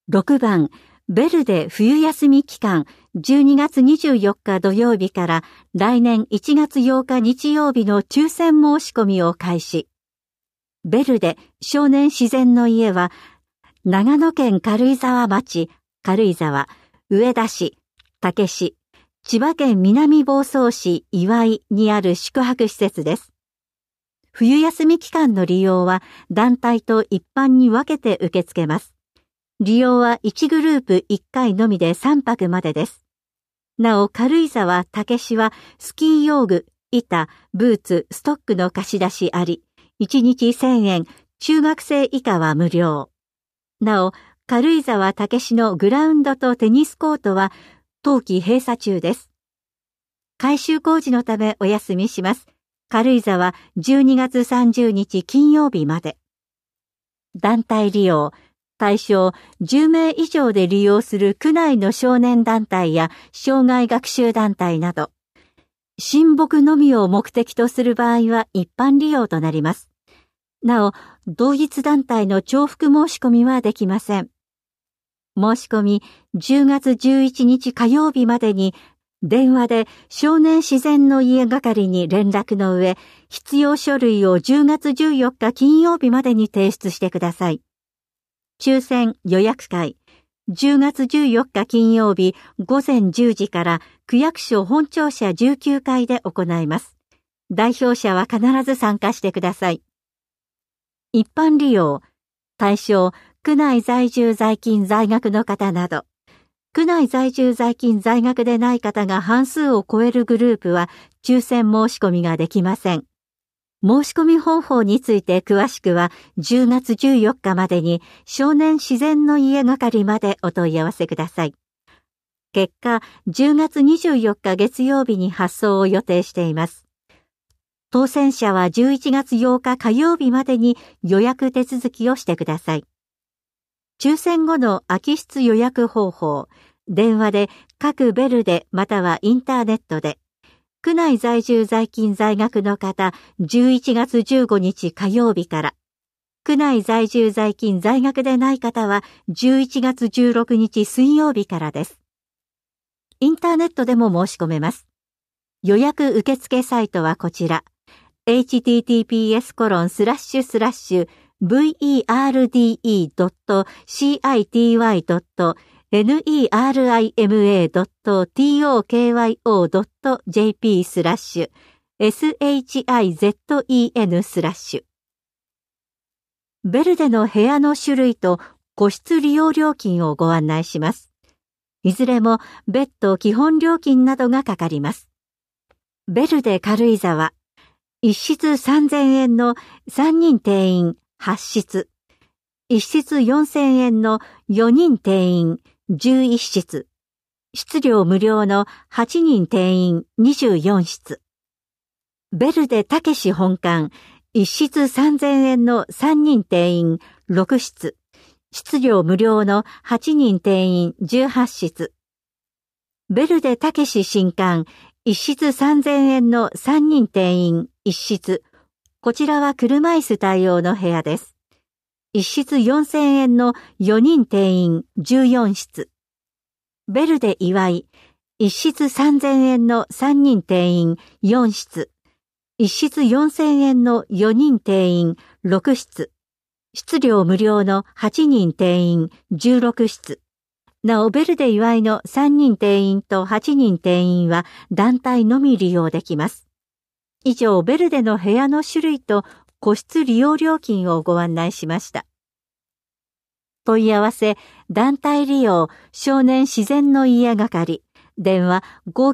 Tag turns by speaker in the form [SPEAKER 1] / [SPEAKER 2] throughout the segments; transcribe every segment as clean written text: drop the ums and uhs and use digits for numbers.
[SPEAKER 1] 6番、ベルデ冬休み期間12月24日土曜日から来年1月8日日曜日の抽選申し込みを開始。ベルデ少年自然の家は、長野県軽井沢町、軽井沢、上田市、武市、千葉県南房総市岩井にある宿泊施設です。冬休み期間の利用は団体と一般に分けて受け付けます。利用は1グループ1回のみで3泊までです。なお、軽井沢武市はスキー用具、板、ブーツ、ストックの貸し出しあり、1日1000円、中学生以下は無料。なお、軽井沢武市のグラウンドとテニスコートは冬季閉鎖中です。改修工事のためお休みします。軽井沢12月30日金曜日まで。団体利用、対象10名以上で利用する区内の少年団体や障害学習団体など、親睦のみを目的とする場合は一般利用となります。なお、同一団体の重複申し込みはできません。申し込み10月11日火曜日までに電話で少年自然の家係に連絡の上、必要書類を10月14日金曜日までに提出してください。抽選予約会、10月14日金曜日午前10時から区役所本庁舎19階で行います。代表者は必ず参加してください。一般利用、対象、区内在住在勤在学の方など、区内在住在勤在学でない方が半数を超えるグループは抽選申し込みができません。申し込み方法について詳しくは10月14日までに少年自然の家係までお問い合わせください。結果、10月24日月曜日に発送を予定しています。当選者は11月8日火曜日までに予約手続きをしてください。抽選後の空き室予約方法、電話で各ベルでまたはインターネットで、区内在住在勤在学の方、11月15日火曜日から、区内在住在勤在学でない方は11月16日水曜日からです。インターネットでも申し込めます。予約受付サイトはこちら、https://verima.citY.nerima.tokyo.jp/shizen/。ベルデの部屋の種類と個室利用料金をご案内します。いずれも別途基本料金などがかかります。ベルデ軽井沢、1室3000円の3人定員8室、1室4000円の4人定員11室、室料無料の8人定員24室。ベルデたけし本館、1室3000円の3人定員6室、室料無料の8人定員18室。ベルデたけし新館、1室3000円の3人定員1室。こちらは車椅子対応の部屋です。1室4000円の4人定員14室。ベルデ岩井、1室3000円の3人定員4室。1室4000円の4人定員6室。室料無料の8人定員16室。なお、ベルデ岩井の3人定員と8人定員は団体のみ利用できます。以上、ベルデの部屋の種類と個室利用料金をご案内しました。問い合わせ、団体利用、少年自然の家係、電話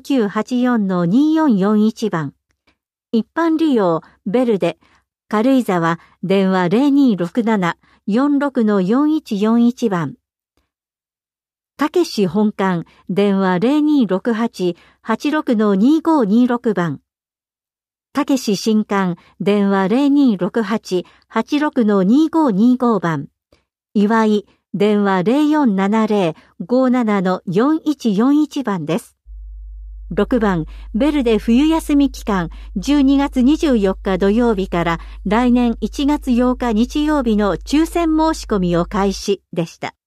[SPEAKER 1] 5984-2441 番。一般利用、ベルデ、軽井沢、電話 0267-46-4141 番。たけし本館、電話 0268-86-2526 番。たけし新館、電話 0268-86-2525 番。岩井、電話 0470-57-4141 番です。6番、ベルデ冬休み期間、12月24日土曜日から来年1月8日日曜日の抽選申し込みを開始でした。